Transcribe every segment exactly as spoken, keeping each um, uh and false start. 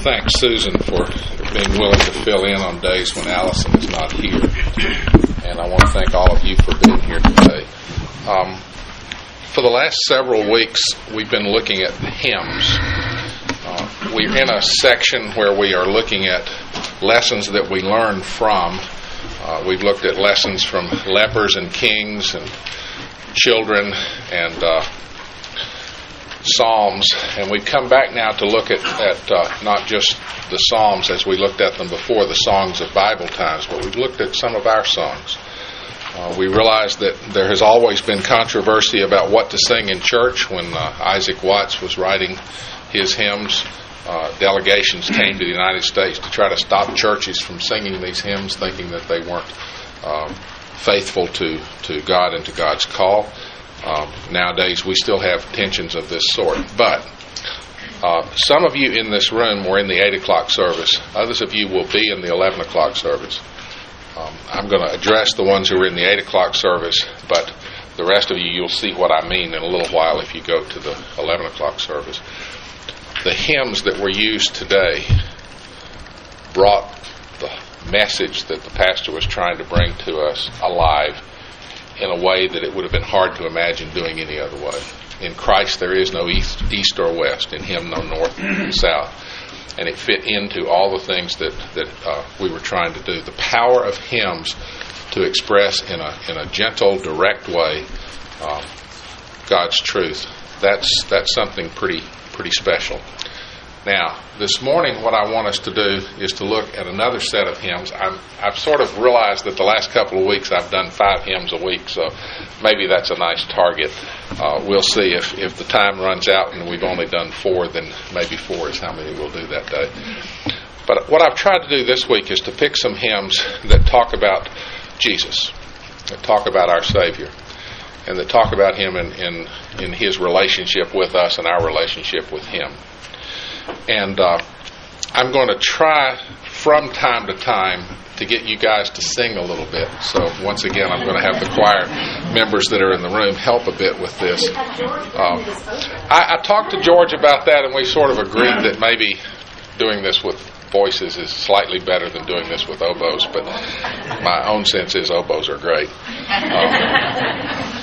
thank Susan for being willing to fill in on days when Allison is not here. And I want to thank all of you for being here today. Um, for the last several weeks, we've been looking at hymns. Uh, we're in a section where we are looking at lessons that we learn from. Uh, we've looked at lessons from lepers and kings and children and uh, Psalms, and we've come back now to look at, at uh, not just the Psalms as we looked at them before, the songs of Bible times, but we've looked at some of our songs. Uh, we realized that there has always been controversy about what to sing in church. When uh, Isaac Watts was writing his hymns, uh, delegations came to the United States to try to stop churches from singing these hymns, thinking that they weren't uh, faithful to, to God and to God's call. Um, nowadays, we still have tensions of this sort. But uh, some of you in this room were in the eight o'clock service. Others of you will be in the eleven o'clock service. Um, I'm going to address the ones who were in the eight o'clock service, but the rest of you, you'll see what I mean in a little while if you go to the eleven o'clock service. The hymns that were used today brought the message that the pastor was trying to bring to us alive in a way that it would have been hard to imagine doing any other way. In Christ there is no east, east or west. In Him no north and south. And it fit into all the things that, that uh, we were trying to do. The power of hymns to express in a in a gentle, direct way uh, God's truth. That's that's something pretty pretty special. Now, this morning what I want us to do is to look at another set of hymns. I'm, I've sort of realized that the last couple of weeks I've done five hymns a week, so maybe that's a nice target. Uh, we'll see if, if the time runs out and we've only done four, then maybe four is how many we'll do that day. But what I've tried to do this week is to pick some hymns that talk about Jesus, that talk about our Savior, and that talk about Him in, in, in His relationship with us and our relationship with Him. And uh, I'm going to try from time to time to get you guys to sing a little bit. So once again, I'm going to have the choir members that are in the room help a bit with this. Um, I, I talked to George about that, and we sort of agreed that maybe doing this with voices is slightly better than doing this with oboes, but my own sense is oboes are great. Um,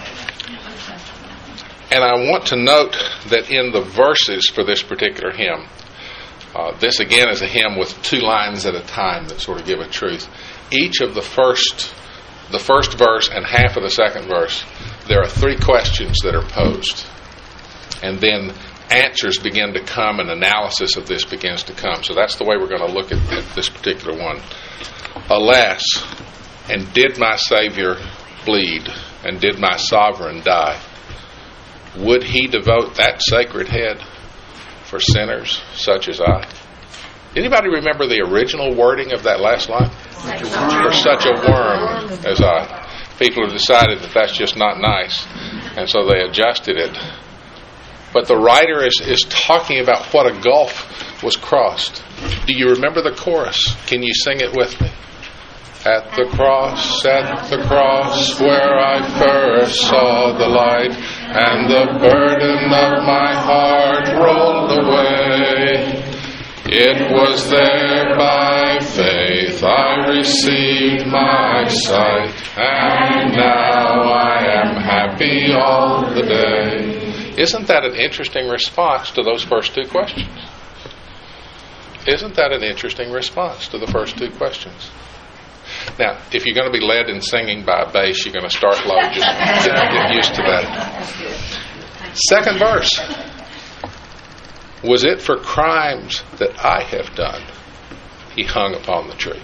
And I want to note that in the verses for this particular hymn, uh, this again is a hymn with two lines at a time that sort of give a truth. Each of the first, the first verse and half of the second verse, there are three questions that are posed. And then answers begin to come and analysis of this begins to come. So that's the way we're going to look at, at this particular one. Alas, and did my Savior bleed, and did my Sovereign die? Would He devote that sacred head for sinners such as I? Anybody remember the original wording of that last line? For such a worm as I. People have decided that that's just not nice, and so they adjusted it. But the writer is, is talking about what a gulf was crossed. Do you remember the chorus? Can you sing it with me? At the cross, at the cross, where I first saw the light, and the burden of my heart rolled away. It was there by faith I received my sight, and now I am happy all the day. Isn't that an interesting response to those first two questions? Isn't that an interesting response to the first two questions? Now, if you're going to be led in singing by a bass, you're going to start low. Just get, get used to that. Second verse. Was it for crimes that I have done, He hung upon the tree?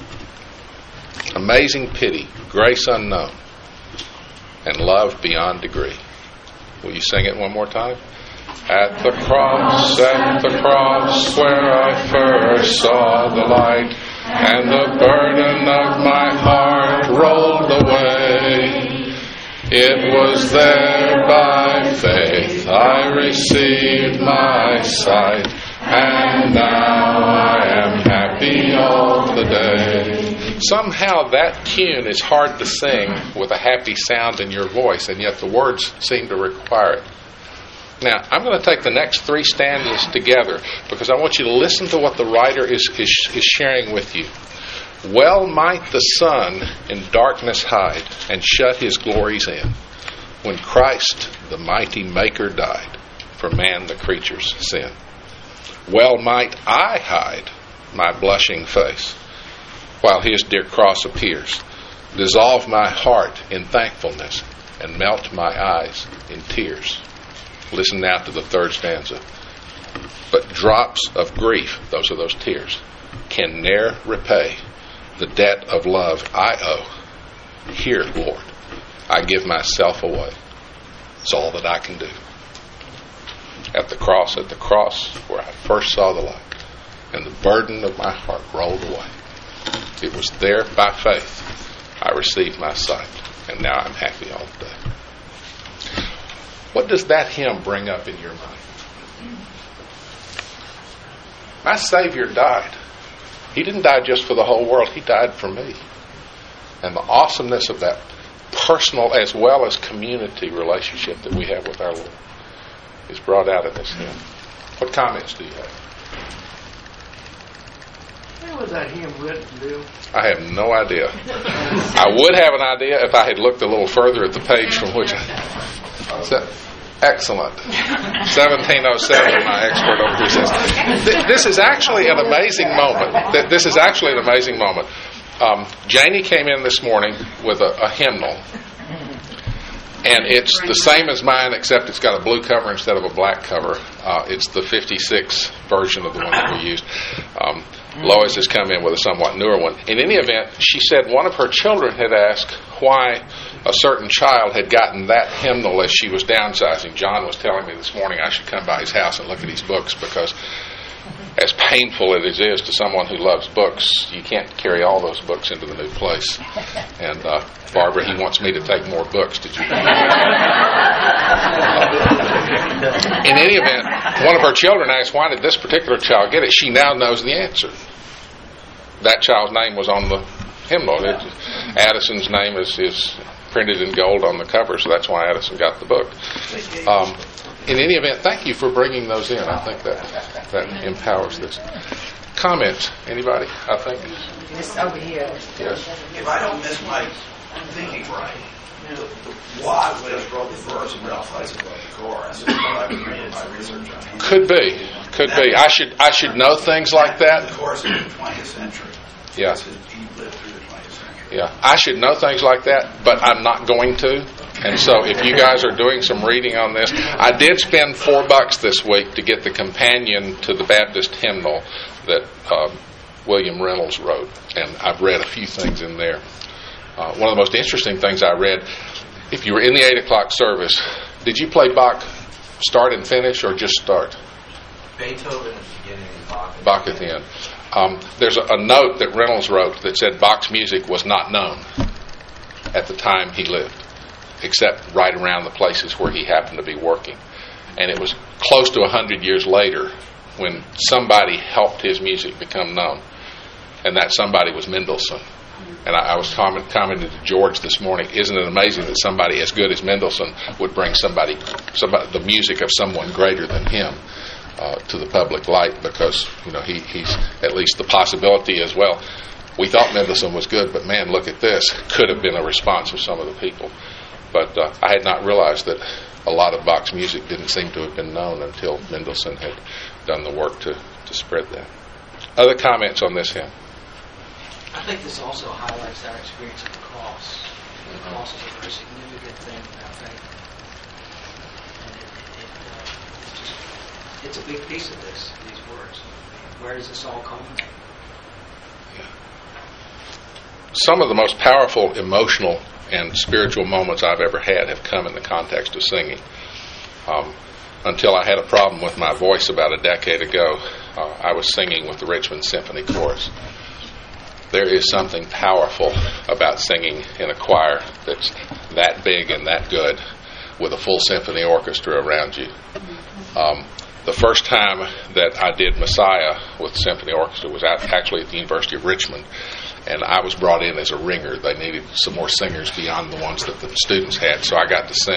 Amazing pity, grace unknown, and love beyond degree. Will you sing it one more time? At the cross, at the cross, where I first saw the light, and the burden of my heart rolled away. It was there by faith I received my sight, and now I am happy all the day. Somehow that tune is hard to sing with a happy sound in your voice, and yet the words seem to require it. Now, I'm going to take the next three stanzas together because I want you to listen to what the writer is, is, is sharing with you. Well might the sun in darkness hide and shut his glories in, when Christ, the mighty Maker, died for man the creature's sin. Well might I hide my blushing face while his dear cross appears, dissolve my heart in thankfulness, and melt my eyes in tears. Listen now to the third stanza. But drops of grief, those are those tears, can ne'er repay the debt of love I owe. Here, Lord, I give myself away. It's all that I can do. At the cross, at the cross where I first saw the light, and the burden of my heart rolled away. It was there by faith I received my sight, and now I'm happy all day. What does that hymn bring up in your mind? My Savior died. He didn't die just for the whole world. He died for me. And the awesomeness of that personal as well as community relationship that we have with our Lord is brought out in this hymn. What comments do you have? When was that hymn written, Bill? I have no idea. I would have an idea if I had looked a little further at the page from which I... So, excellent. seventeen oh seven, my expert over here says. This is actually an amazing moment. This is actually an amazing moment. Um, Janie came in this morning with a, a hymnal, and it's the same as mine, except it's got a blue cover instead of a black cover. Uh, it's the fifty-six version of the one that we used. Um, Lois has come in with a somewhat newer one. In any event, she said one of her children had asked why a certain child had gotten that hymnal as she was downsizing. John was telling me this morning I should come by his house and look at his books, because as painful as it is to someone who loves books, you can't carry all those books into the new place. And uh, Barbara, he wants me to take more books. Did you? In any event, one of her children asked, why did this particular child get it? She now knows the answer. That child's name was on the hymnal. It, Addison's name is, is printed in gold on the cover, so that's why Addison got the book. Um, in any event, thank you for bringing those in. I think that that empowers this. Comments? Anybody? I think. It's over here. Yes. If I don't miss my thinking right, Watt would have wrote the verse and Ralph Weiss wrote the chorus. That's what I've been reading my research on. Could be. Could be. I should I should know things like that. The chorus in the twentieth century. Yeah. He lived through the twentieth century. Yeah. I should know things like that, but I'm not going to. And so if you guys are doing some reading on this, I did spend four bucks this week to get the companion to the Baptist hymnal that uh, William Reynolds wrote. And I've read a few things in there. Uh, one of the most interesting things I read, if you were in the eight o'clock service, did you play Bach start and finish, or just start? Beethoven at the beginning and Bach at Bach at the end. Um, there's a, a note that Reynolds wrote that said Bach's music was not known at the time he lived, except right around the places where he happened to be working. And it was close to a hundred years later when somebody helped his music become known. And that somebody was Mendelssohn. And I, I was comment, commenting to George this morning, isn't it amazing that somebody as good as Mendelssohn would bring somebody, somebody the music of someone greater than him uh, to the public light, because, you know, he, he's at least the possibility as well. We thought Mendelssohn was good, but man, look at this. Could have been a response of some of the people. But uh, I had not realized that a lot of Bach's music didn't seem to have been known until Mendelssohn had done the work to, to spread that. Other comments on this hymn? I think this also highlights our experience of the cross. The cross is a very significant thing in our faith. And it, it, uh, it just, it's a big piece of this, these words. Where does this all come from? Some of the most powerful emotional and spiritual moments I've ever had have come in the context of singing. Um, until I had a problem with my voice about a decade ago, uh, I was singing with the Richmond Symphony Chorus. There is something powerful about singing in a choir that's that big and that good with a full symphony orchestra around you. Um, the first time that I did Messiah with the symphony orchestra was at, actually at the University of Richmond, and I was brought in as a ringer. They needed some more singers beyond the ones that the students had, so I got to sing.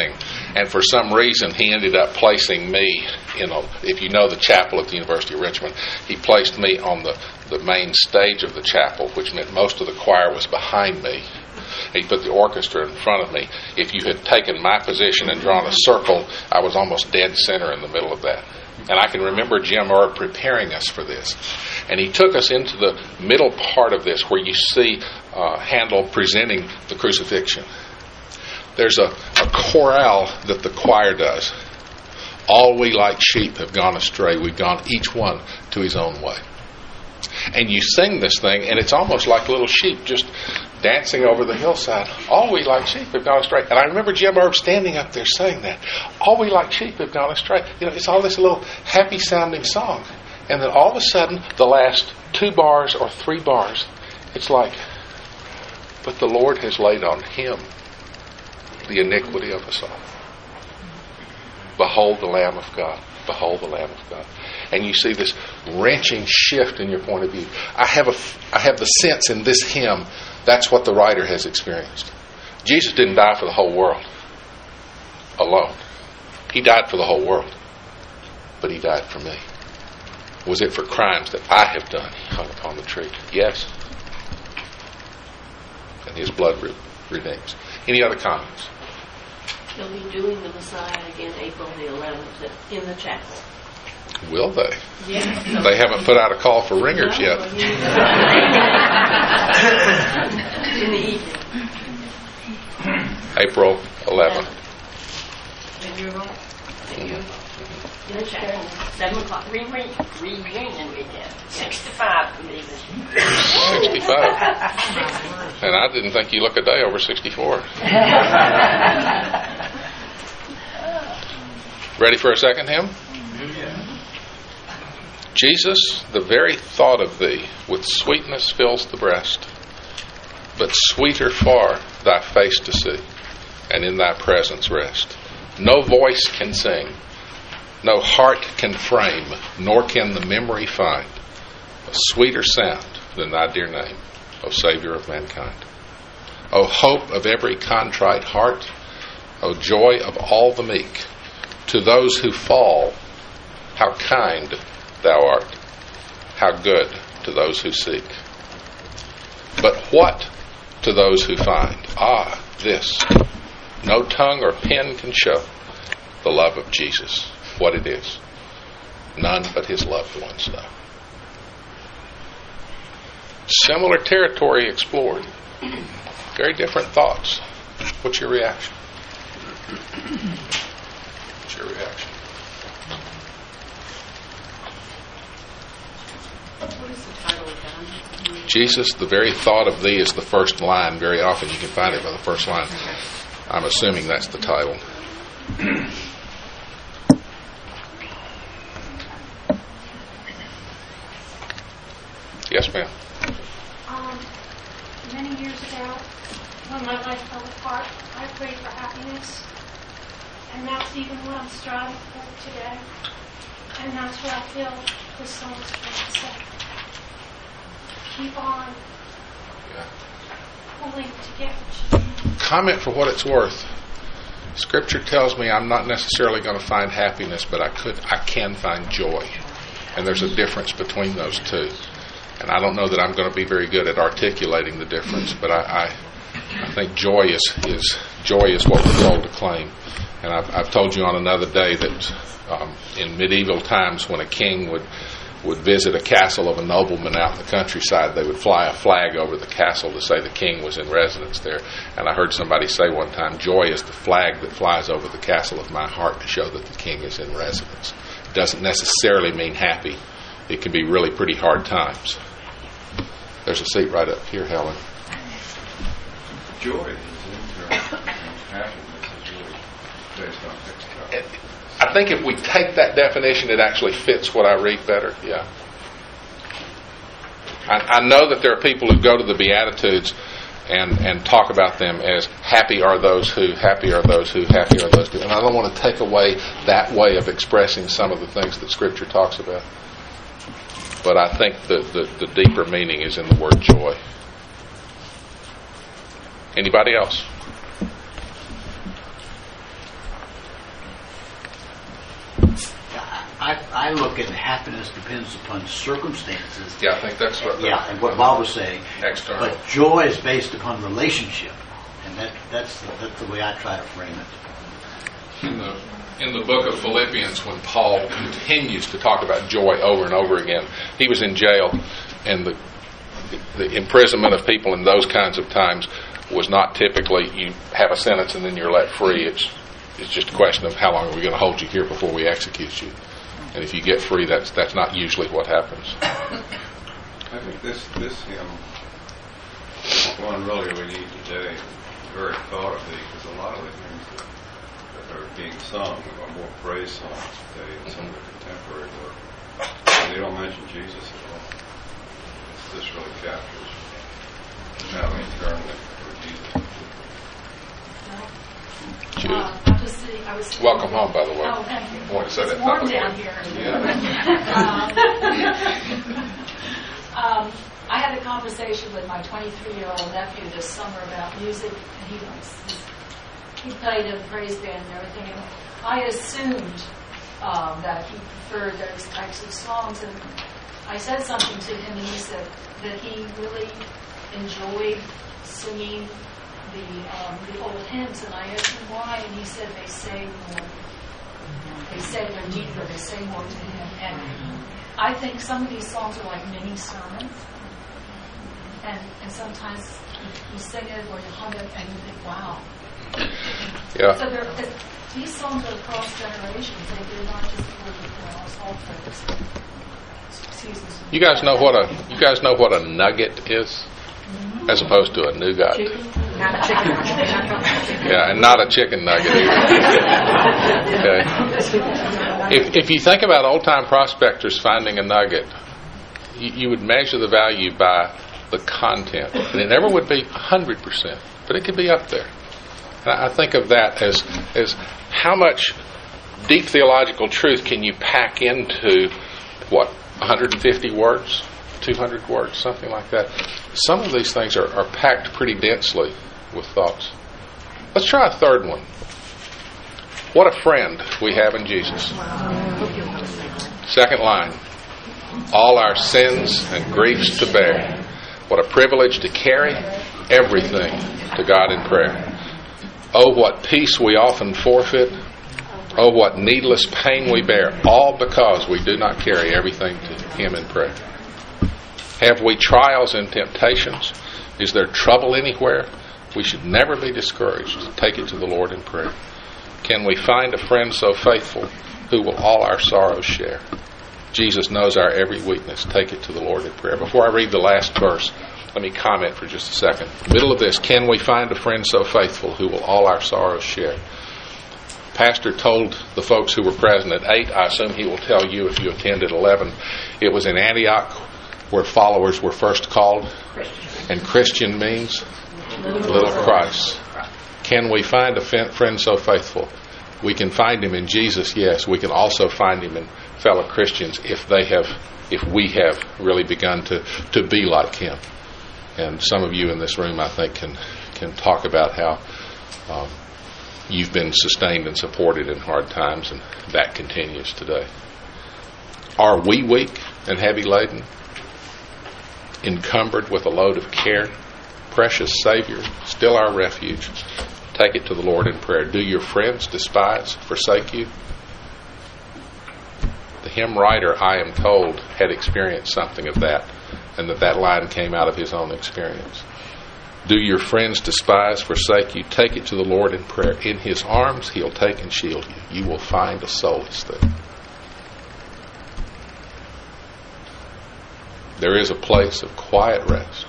And for some reason, he ended up placing me in a, if you know the chapel at the University of Richmond, he placed me on the, the main stage of the chapel, which meant most of the choir was behind me. He put the orchestra in front of me. If you had taken my position and drawn a circle, I was almost dead center in the middle of that. And I can remember Jim Erb preparing us for this. And he took us into the middle part of this where you see uh, Handel presenting the crucifixion. There's a, a chorale that the choir does. All we like sheep have gone astray. We've gone each one to his own way. And you sing this thing, and it's almost like little sheep just dancing over the hillside. All we like sheep have gone astray. And I remember Jim Erb standing up there saying that. All we like sheep have gone astray. You know, it's all this little happy-sounding song. And then all of a sudden, the last two bars or three bars, it's like, but the Lord has laid on him the iniquity of us all. Behold the Lamb of God. Behold the Lamb of God. And you see this wrenching shift in your point of view. I have a, I have the sense in this hymn, that's what the writer has experienced. Jesus didn't die for the whole world alone. He died for the whole world. But he died for me. Was it for crimes that I have done? He hung upon the tree. Yes. And his blood re- redeems. Any other comments? They'll be doing the Messiah again April the eleventh in the chapel. Will they? Yes. They haven't put out a call for ringers No, yet. In the evening. April eleventh. And you're right. And you're in the chapel. Seven o'clock. Re- re- reunion weekend. Sixty-five, believe it. sixty-five. And I didn't think you look a day over sixty-four. Ready for a second hymn? Jesus, the very thought of thee with sweetness fills the breast, but sweeter far thy face to see, and in thy presence rest. No voice can sing, no heart can frame, nor can the memory find a sweeter sound than thy dear name, O Savior of mankind. O hope of every contrite heart, O joy of all the meek, to those who fall, how kind thou art, how good to those who seek. But what to those who find? Ah, this, no tongue or pen can show the love of Jesus, what it is. None but his loved ones know. Similar territory explored. Very different thoughts. What's your reaction? What's your reaction? What is the title again? Jesus, the very thought of thee is the first line. Very often you can find it by the first line. I'm assuming that's the title. Yes, ma'am. Um, many years ago, when my life fell apart, I prayed for happiness. And that's even what I'm striving for today. And that's what I feel this song is trying to say. Keep on Yeah. pulling to get what you need. Comment for what it's worth. Scripture tells me I'm not necessarily going to find happiness, but I could, I can find joy. And there's a difference between those two. And I don't know that I'm going to be very good at articulating the difference, but I, I, I think joy is, is joy is what we're told to claim. And I've, I've told you on another day that um, in medieval times, when a king would would visit a castle of a nobleman out in the countryside, they would fly a flag over the castle to say the king was in residence there. And I heard somebody say one time, joy is the flag that flies over the castle of my heart to show that the king is in residence. It doesn't necessarily mean happy. It can be really pretty hard times. There's a seat right up here, Helen. Joy is internal. Happiness is really based on external. I think if we take that definition, it actually fits what I read better. Yeah. I, I know that there are people who go to the Beatitudes and, and talk about them as happy are those who, happy are those who, happy are those who. And I don't want to take away that way of expressing some of the things that Scripture talks about. But I think the, the, the deeper meaning is in the word joy. Anybody else? I, I look at happiness depends upon circumstances. Yeah, I think that's what. The, yeah, and what Bob was saying. External. But joy is based upon relationship, and that that's the, that's the way I try to frame it. In the in the book of Philippians, when Paul continues to talk about joy over and over again, he was in jail, and the the imprisonment of people in those kinds of times was not typically you have a sentence and then you're let free. It's it's just a question of how long are we going to hold you here before we execute you. And if you get free, that's that's not usually what happens. I think this this hymn, one really we need today, very thought of because a lot of the hymns that, that are being sung are more praise songs today and some of the contemporary work. And they don't mention Jesus at all. It's, this really captures how we turn for Jesus. Jude. Uh, I'm just sitting, I was Welcome home, by the way. Oh, thank you. I want to say It's that warm publicly. down here. Yeah. um, um, I had a conversation with my twenty-three-year-old nephew this summer about music, and he was he played in a praise band and everything, and I assumed um, that he preferred those types of songs, and I said something to him, and he said that he really enjoyed singing the um, the old hymns, and I asked him why, and he said they say more. They say they're deeper. They say more to him, and I think some of these songs are like mini sermons, and and sometimes you sing it or you hum it, and you think, wow. Yeah. So they're, these songs are across generations. They, they're not just for you know, us old folks. Excuse me. You guys know what a you guys know what a nugget is, as opposed to a nougat. Not a chicken. Yeah, and not a chicken nugget either. Okay. If if you think about old time prospectors finding a nugget, you, you would measure the value by the content, and it never would be a hundred percent, but it could be up there. And I think of that as as how much deep theological truth can you pack into what one hundred fifty words, two hundred words, something like that. Some of these things are, are packed pretty densely with thoughts. Let's try a third one. What a friend we have in Jesus. Second line. All our sins and griefs to bear. What a privilege to carry everything to God in prayer. Oh, what peace we often forfeit. Oh, what needless pain we bear. All because we do not carry everything to Him in prayer. Have we trials and temptations? Is there trouble anywhere? We should never be discouraged. Take it to the Lord in prayer. Can we find a friend so faithful who will all our sorrows share? Jesus knows our every weakness. Take it to the Lord in prayer. Before I read the last verse, let me comment for just a second. Middle of this, can we find a friend so faithful who will all our sorrows share? Pastor told the folks who were present at eight, I assume he will tell you if you attended eleven. It was in Antioch where followers were first called. And Christian means little Christ. Can we find a friend so faithful? We can find him in Jesus, yes. We can also find him in fellow Christians if they have, if we have really begun to, to be like him. And some of you in this room, I think, can can talk about how um, you've been sustained and supported in hard times, and that continues today. Are we weak and heavy laden, encumbered with a load of care? Precious Savior, still our refuge. Take it to the Lord in prayer. Do your friends despise, forsake you? The hymn writer, I am told, had experienced something of that, and that that line came out of his own experience. Do your friends despise, forsake you? Take it to the Lord in prayer. In His arms He'll take and shield you. You will find a solace there. There is a place of quiet rest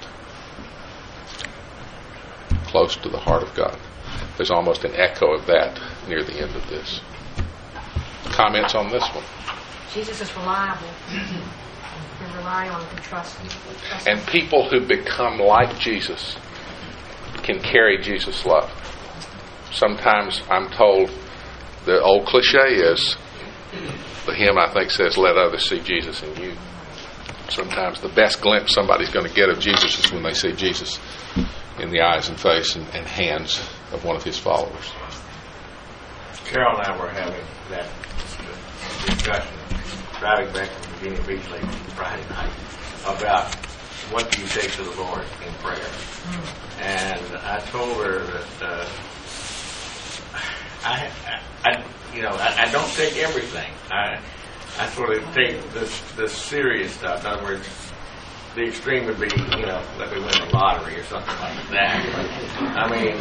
close to the heart of God. There's almost an echo of that near the end of this. Comments on this one? Jesus is reliable. We rely on and trust Him. Trust And people who become like Jesus can carry Jesus' love. Sometimes I'm told the old cliche is, the hymn I think says, let others see Jesus in you. Sometimes the best glimpse somebody's going to get of Jesus is when they see Jesus in the eyes and face and, and hands of one of His followers. Carol and I were having that discussion driving back from Virginia Beach late Friday night about what do you take to the Lord in prayer. And I told her that uh, I, I, you know, I, I don't take everything. I, I sort of take this this serious stuff. In other words, the extreme would be, you know, that we win the lottery or something like that. I mean,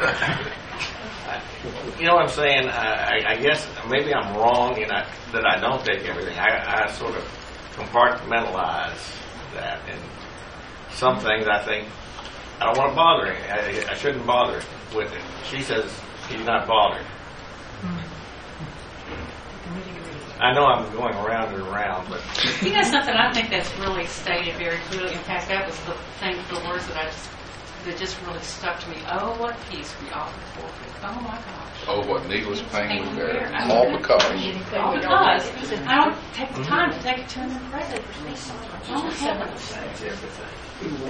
you know what I'm saying? I, I guess maybe I'm wrong in I, that I don't take everything. I, I sort of compartmentalize that, and some things I think I don't want to bother him. I, I shouldn't bother with it. She says he's not bothered. I know I'm going around and around, but you know something, I think that's really stated very clearly. In fact, that was the thing, the words that I just that just really stuck to me. Oh, what peace we offer forfeit. Oh my gosh. Oh, what needless pain we bear. I All mean, because. All because I don't take the time to take it to him in prayer. Oh, heavens. that's everything.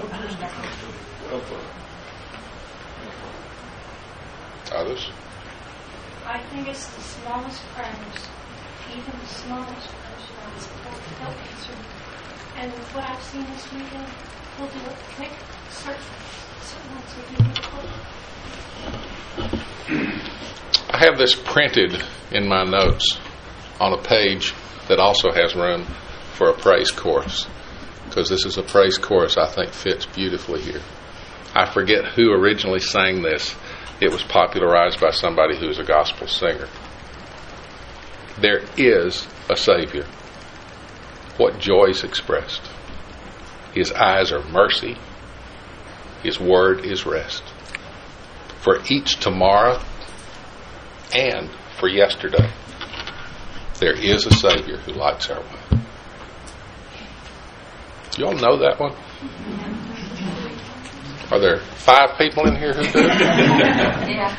Others? I think it's the smallest prayers, even the smallest prayers, they'll answer. And what I've seen this weekend, we'll do it quick, certain, certain ones will be quick. I have this printed in my notes on a page that also has room for a praise chorus, because this is a praise chorus I think fits beautifully here. I forget who originally sang this. It was popularized by somebody who's a gospel singer. There is a Savior. What joy is expressed. His eyes are mercy. His word is rest. For each tomorrow and for yesterday, there is a Savior who lights our way. You all know that one? Are there five people in here who do? Yeah.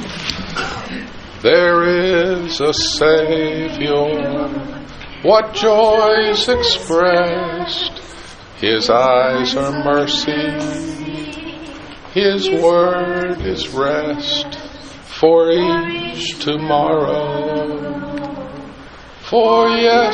There is a Savior, what joy is expressed. His eyes are mercy, His word is rest. For each tomorrow, for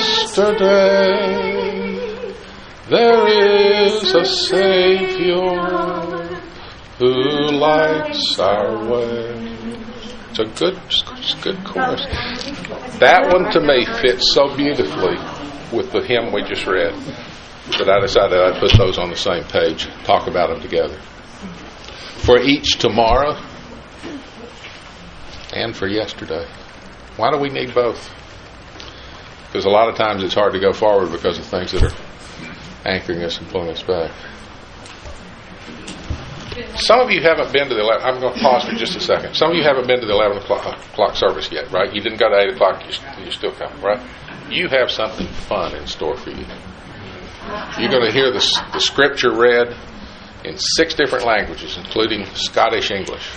yesterday, there is a Savior who lights our way. It's a good, it's a good chorus. That one to me fits so beautifully with the hymn we just read that I decided I'd put those on the same page, talk about them together. For each tomorrow and for yesterday. Why do we need both? Because a lot of times it's hard to go forward because of things that are anchoring us and pulling us back. Some of you haven't been to the eleven, I'm going to pause for just a second. Some of you haven't been to the eleven o'clock service yet, right? You didn't go to eight o'clock, you're still coming, right? You have something fun in store for you. You're going to hear the, the scripture read in six different languages, including Scottish English.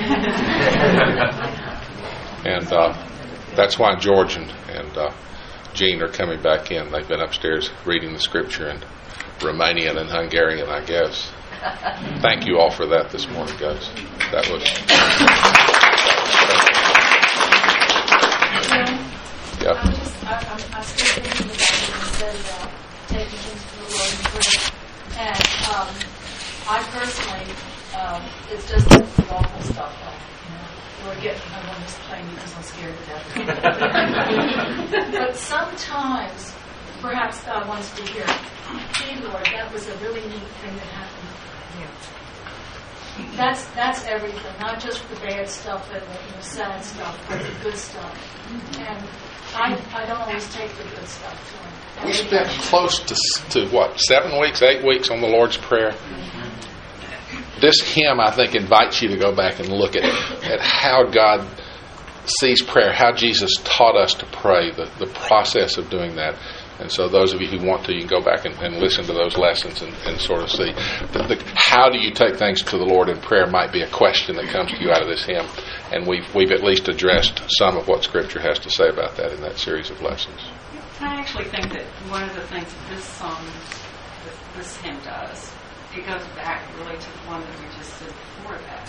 And uh, that's why George and, and uh, Jean are coming back in. They've been upstairs reading the scripture in Romanian and Hungarian, I guess. Thank you all for that this morning, guys. That was. Yeah. I'm just, I, I'm, I'm still thinking about what you said about taking things to the Lord in prayer. And um, I personally, um, it's just the awful stuff. Like, you know, Lord, get me on this plane because I'm scared to death. But sometimes, perhaps God wants to hear, gee, Lord, that was a really neat thing that happened. That's that's everything, not just the bad stuff and the, you know, sad stuff, but the good stuff. And I I don't always take the good stuff to him. We spent close to, to what, seven weeks, eight weeks on the Lord's Prayer. This hymn, I think, invites you to go back and look at, at how God sees prayer, how Jesus taught us to pray, the, the process of doing that. And so those of you who want to, you can go back and, and listen to those lessons and, and sort of see the, the, how do you take things to the Lord in prayer might be a question that comes to you out of this hymn. And we've, we've at least addressed some of what Scripture has to say about that in that series of lessons. I actually think that one of the things that this song, this, this hymn does, it goes back really to the one that we just did before that,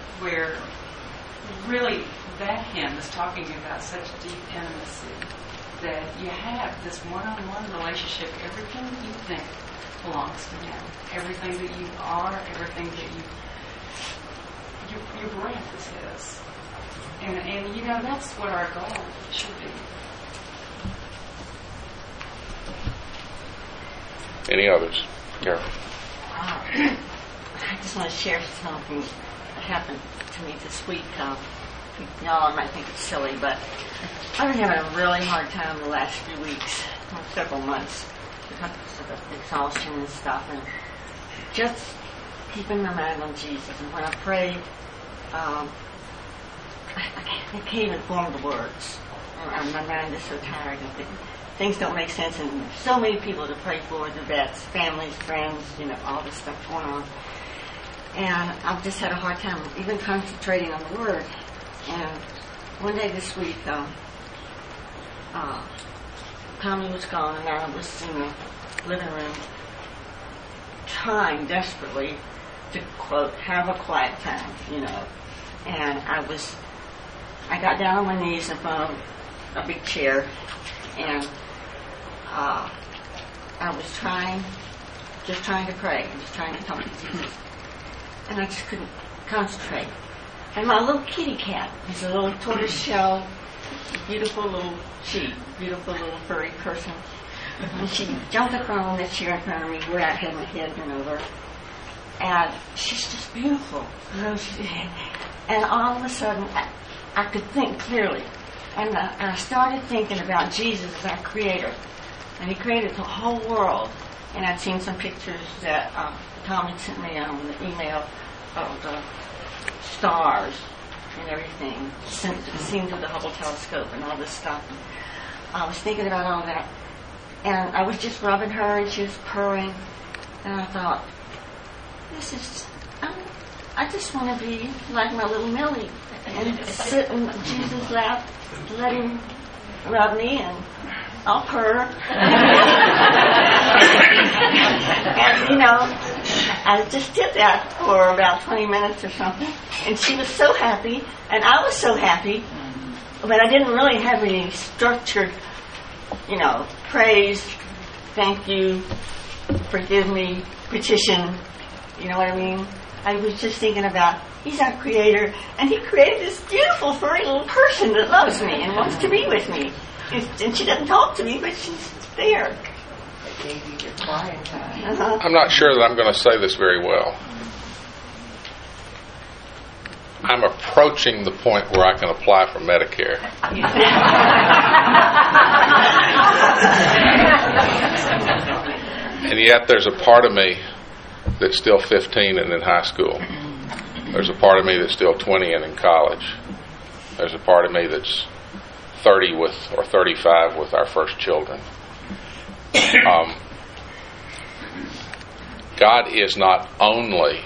where really that hymn is talking about such deep intimacy that you have this one-on-one relationship. Everything that you think belongs to Him. Everything that you are, everything that you, your, your breath is His. And, and, you know, that's what our goal should be. Any others? Carol? Uh, I just want to share something that happened to me this week. Uh, y'all might think it's silly, but I've been having a really hard time the last few weeks, or several months, because of exhaustion and stuff, and just keeping my mind on Jesus. And when I pray, um, I, I, can't, I can't even form the words. Uh, my mind is so tired of it. Things don't make sense, and there's so many people to pray for, the vets, families, friends, you know, all this stuff going on. And I've just had a hard time even concentrating on the Word. And one day this week, um, uh, Tommy was gone, and I was in the living room trying desperately to, quote, have a quiet time, you know. And I was, I got down on my knees in front of a big chair, and uh, I was trying, just trying to pray, just trying to talk to Jesus. And I just couldn't concentrate. And my little kitty cat is a little tortoiseshell, beautiful little, she, beautiful little furry person. And she jumped up on the chair in front of me where I had my head bent over. And she's just beautiful. You know, she, and all of a sudden, I, I could think clearly. And I, I started thinking about Jesus as our creator. And He created the whole world. And I'd seen some pictures that uh, Tom had sent me on the email of the stars and everything, seen through the Hubble telescope and all this stuff. And I was thinking about all that. And I was just rubbing her, and she was purring. And I thought, this is, I'm, I just want to be like my little Millie and sit in Jesus' lap, let Him rub me, and I'll purr. And, you know, I just did that for about twenty minutes or something. And she was so happy, and I was so happy. But I didn't really have any structured, you know, praise, thank you, forgive me, petition. You know what I mean? I was just thinking about, He's our creator, and He created this beautiful furry little person that loves me and wants to be with me. And she doesn't talk to me, but she's there. Uh-huh. I'm not sure that I'm going to say this very well. I'm approaching the point where I can apply for Medicare. And yet there's a part of me that's still fifteen and in high school. There's a part of me that's still twenty and in college. There's a part of me that's thirty with, or thirty-five with our first children. Um, God is not only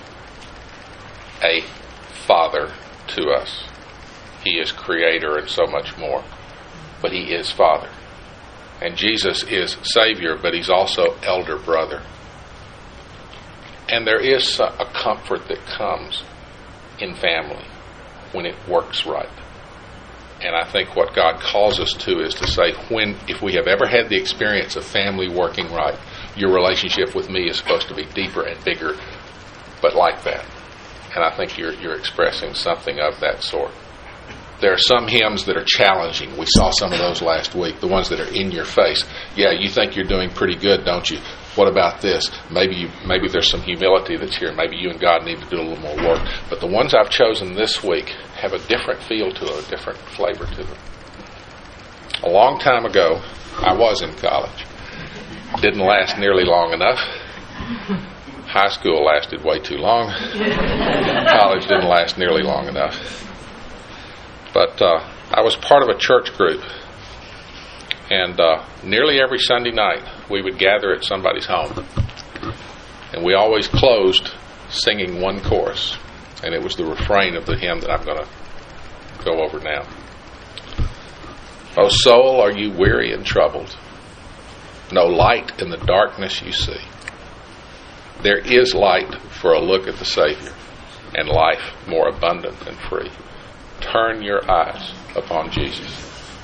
a Father to us. He is Creator and so much more. But He is Father. And Jesus is Savior, but He's also elder brother. And there is a comfort that comes in family when it works right. And I think what God calls us to is to say, when, if we have ever had the experience of family working right, your relationship with me is supposed to be deeper and bigger, but like that. And I think you're you're expressing something of that sort. There are some hymns that are challenging. We saw some of those last week, the ones that are in your face. Yeah, you think you're doing pretty good, don't you? What about this? Maybe you, maybe there's some humility that's here. Maybe you and God need to do a little more work. But the ones I've chosen this week have a different feel to them, a different flavor to them. A long time ago, I was in college. Didn't last nearly long enough. High school lasted way too long. College didn't last nearly long enough. But uh, I was part of a church group. And uh, nearly every Sunday night, we would gather at somebody's home. And we always closed singing one chorus. And it was the refrain of the hymn that I'm going to go over now. O soul, are you weary and troubled? No light in the darkness you see. There is light for a look at the Savior, and life more abundant and free. Turn your eyes upon Jesus.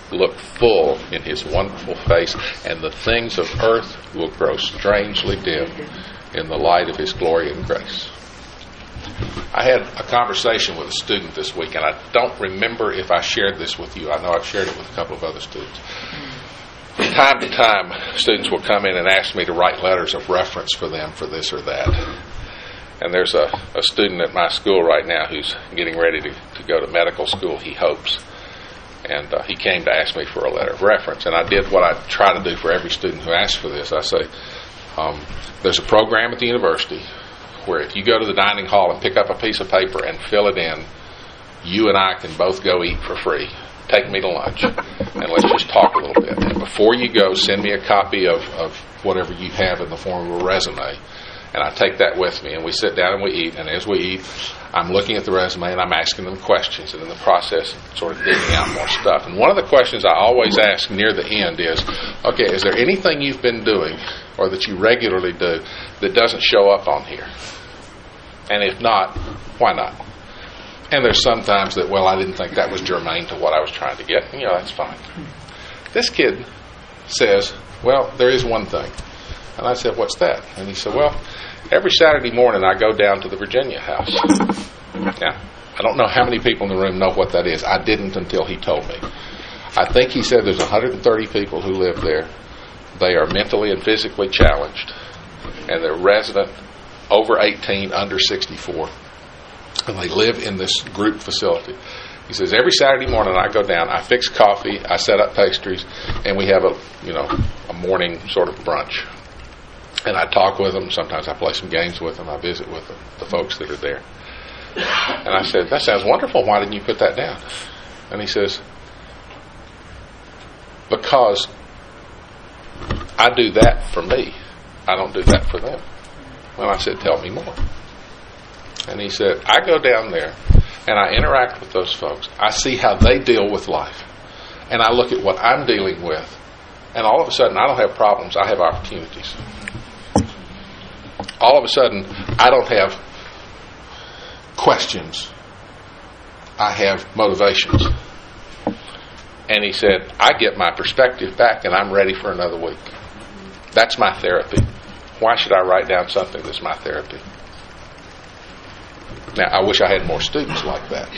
look full in his wonderful face, and the things of earth will grow strangely dim in the light of his glory and grace. I had a conversation with a student this week, and I don't remember if I shared this with you. I know I've shared it with a couple of other students. From time to time, students will come in and ask me to write letters of reference for them for this or that. And there's a, a student at my school right now who's getting ready to, to go to medical school, he hopes. And uh, he came to ask me for a letter of reference. And I did what I try to do for every student who asks for this. I say, um, there's a program at the university where if you go to the dining hall and pick up a piece of paper and fill it in, you and I can both go eat for free. Take me to lunch, and let's just talk a little bit. And before you go, send me a copy of, of whatever you have in the form of a resume. And I take that with me, and we sit down and we eat. And as we eat, I'm looking at the resume and I'm asking them questions, and in the process, sort of digging out more stuff. And one of the questions I always ask near the end is, okay, is there anything you've been doing or that you regularly do that doesn't show up on here? And if not, why not? And there's sometimes that, well, I didn't think that was germane to what I was trying to get. And, you know, that's fine. This kid says, well, there is one thing. And I said, what's that? And he said, well, every Saturday morning I go down to the Virginia house. Now, I don't know how many people in the room know what that is. I didn't until he told me. I think he said there's one hundred thirty people who live there. They are mentally and physically challenged. And they're resident, over eighteen, under sixty-four. And they live in this group facility. He says, every Saturday morning I go down, I fix coffee, I set up pastries, and we have a, you know, a morning sort of brunch. And I talk with them. Sometimes I play some games with them. I visit with them, the folks that are there. And I said, that sounds wonderful. Why didn't you put that down? And he says, because I do that for me. I don't do that for them. Well, I said, tell me more. And he said, I go down there and I interact with those folks. I see how they deal with life. And I look at what I'm dealing with. And all of a sudden, I don't have problems. I have opportunities. All of a sudden, I don't have questions. I have motivations. And he said, I get my perspective back and I'm ready for another week. That's my therapy. Why should I write down something that's my therapy? Now, I wish I had more students like that.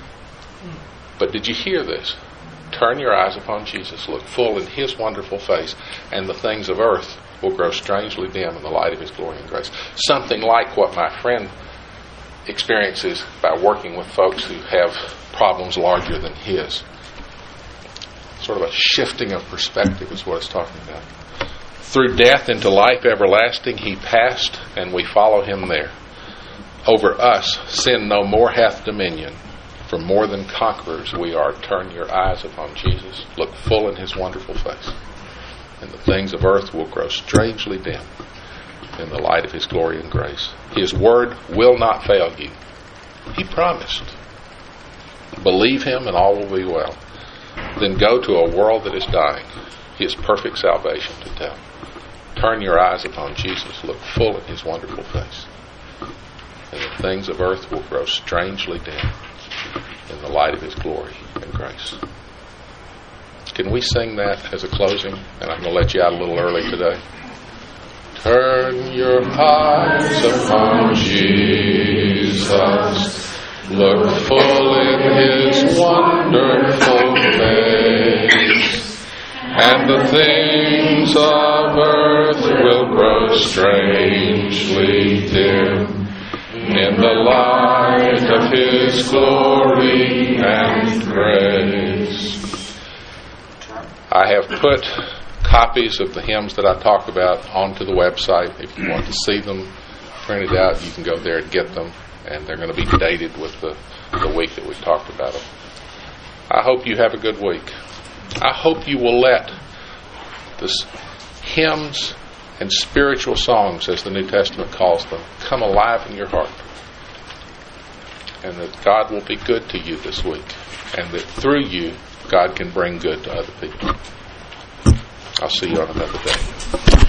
But did you hear this? Turn your eyes upon Jesus, look full in his wonderful face, and the things of earth will grow strangely dim in the light of his glory and grace. Something like what my friend experiences by working with folks who have problems larger than his. Sort of a shifting of perspective is what it's talking about. Through death into life everlasting he passed, and we follow him there. Over us sin no more hath dominion, for more than conquerors we are. Turn your eyes upon Jesus, look full in his wonderful face, and the things of earth will grow strangely dim in the light of his glory and grace. His word will not fail you. He promised. Believe him and all will be well. Then go to a world that is dying, his perfect salvation to tell. Turn your eyes upon Jesus, look full in his wonderful face, and the things of earth will grow strangely dim in the light of his glory and grace. Can we sing that as a closing? And I'm going to let you out a little early today. Turn your eyes upon Jesus, look full in his wonderful face, and the things of earth will grow strangely dim in the light of his glory and grace. I have put copies of the hymns that I talk about onto the website. If you want to see them printed out, you can go there and get them, and they're going to be dated with the, the week that we talked about them. I hope you have a good week. I hope you will let this hymns and spiritual songs, as the New Testament calls them, come alive in your heart. And that God will be good to you this week. And that through you, God can bring good to other people. I'll see you on another day.